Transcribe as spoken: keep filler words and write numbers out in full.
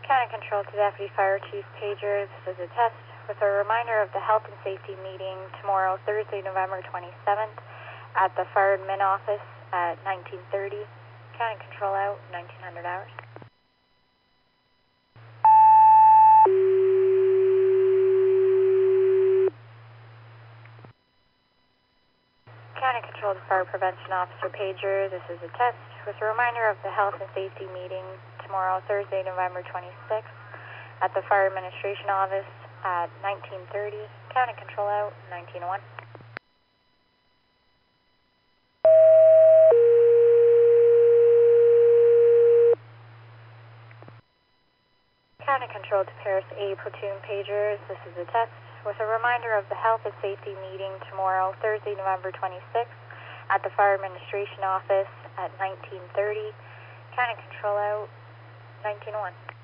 County Control to Deputy Fire Chief Pager. This is a test with a reminder of the health and safety meeting tomorrow, Thursday, November twenty-seventh, at the Fire Admin Office at nineteen thirty. County Control out, nineteen hundred hours. County Control to Fire Prevention Officer Pager. This is a test with a reminder of the health and safety meeting tomorrow, Thursday, November twenty-sixth, at the Fire Administration Office at nineteen thirty. County Control out, nineteen oh one. County Control to Paris A Platoon Pagers. This is a test with a reminder of the health and safety meeting tomorrow, Thursday, November twenty-sixth, at the Fire Administration Office at nineteen thirty. County Control out, nineteen oh one.